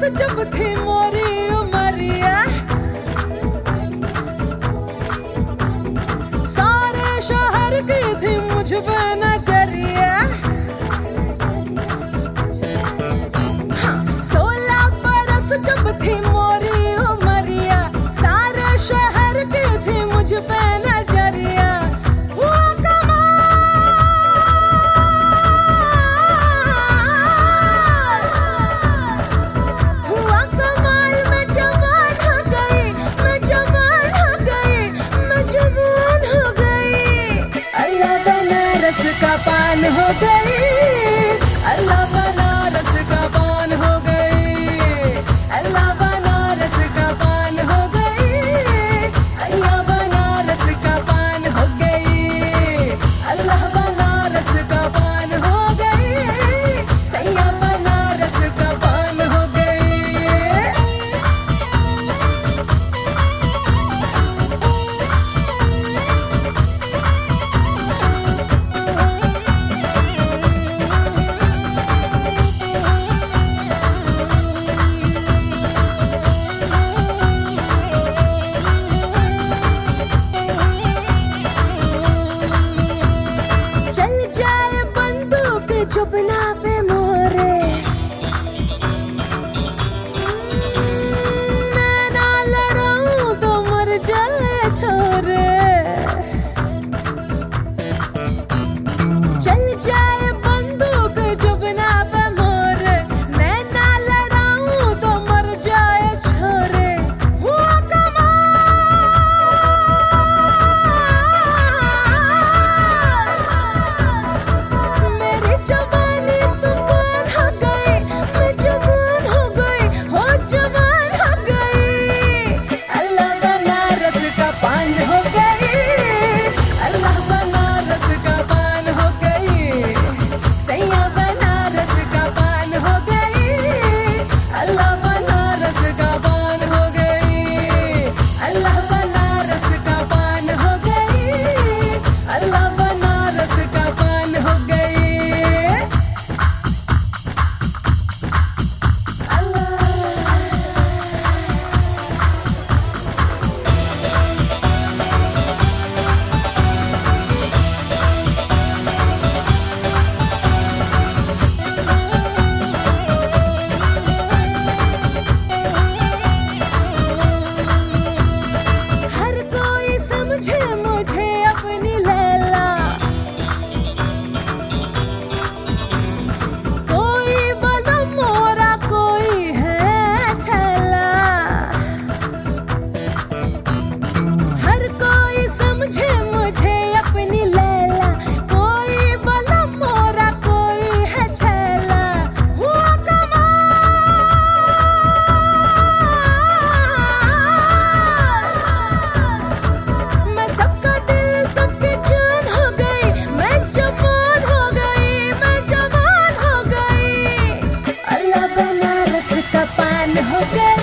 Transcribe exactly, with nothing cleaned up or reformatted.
जब थी मोरी उमरिया, सारे शहर की थी मुझ पे नजरिया। हाँ, सोलह बरस जब थी मोरी उमरिया, सारे शहर की थी मुझ पे नजरिया। हुआ का पान हो गई, अल्लाह बनारस का पान हो गई, अल्लाह बनारस का पान हो गई, अल्लाह बनारस का पान हो गई, अल्लाह बनारस का पान हो गई, सैया बनारस का पान हो गई। जुबना पे मोरे मैं ना लड़ाऊं तो मर जाए छोरे, चल जाए बंदूक जुबना पे मोरे, मैं ना लड़ाऊं तो मर जाए छोरे। हुआ पान हो गए।